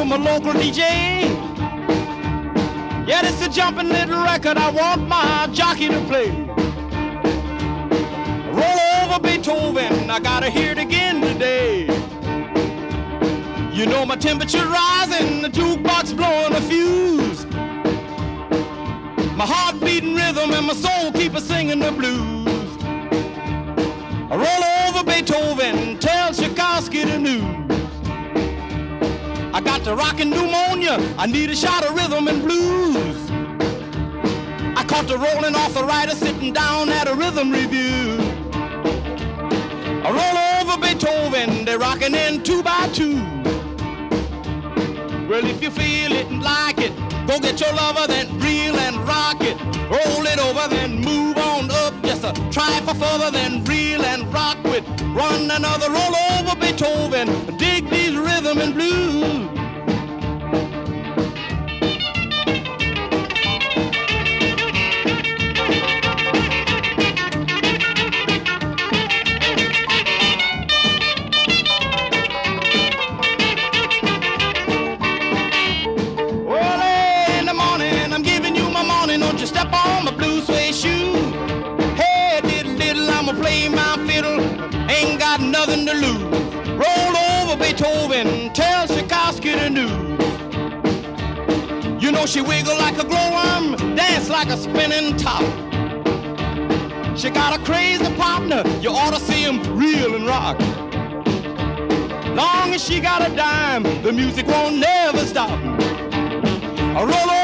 from a local DJ. Yeah, it's a jumping little record I want my jockey to play. Roll over Beethoven, I gotta hear it again today. You know my temperature rising, the jukebox blowing a fuse. My heart beating rhythm and my soul keep a singing the blues. I roll over Beethoven, tell Tchaikovsky the news. I got the rockin' pneumonia, I need a shot of rhythm and blues. I caught the rolling arthritis sitting down at a rhythm review. I roll over Beethoven, they're rockin' in 2 by 2. Well, if you feel it and like it, go get your lover, then reel and rock it. Roll it over, then move on up. Just try for further, then reel and rock with. Run another roll over Beethoven. Dig these rhythm and blues. Don't you step on my blue suede shoe. Hey, diddle diddle, I'ma play my fiddle. Ain't got nothing to lose. Roll over Beethoven, tell Tchaikovsky the news. You know she wiggle like a glowworm, dance like a spinning top. She got a crazy partner, you ought to see him reel and rock. Long as she got a dime, the music won't never stop. I roll